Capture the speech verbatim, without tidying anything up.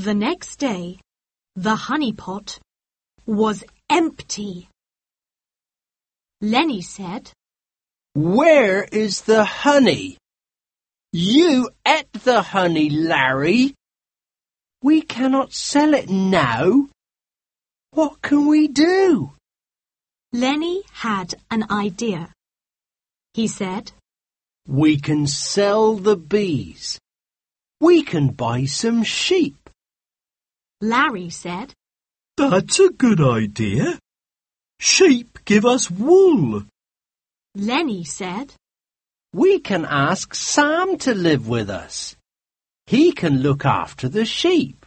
The next day, the honey pot was empty. Lenny said, "Where is the honey? You ate the honey, Larry. We cannot sell it now. What can we do?" Lenny had an idea. He said, "We can sell the bees. We can buy some sheep." Larry said, "That's a good idea. Sheep give us wool." Lenny said, "We can ask Sam to live with us. He can look after the sheep."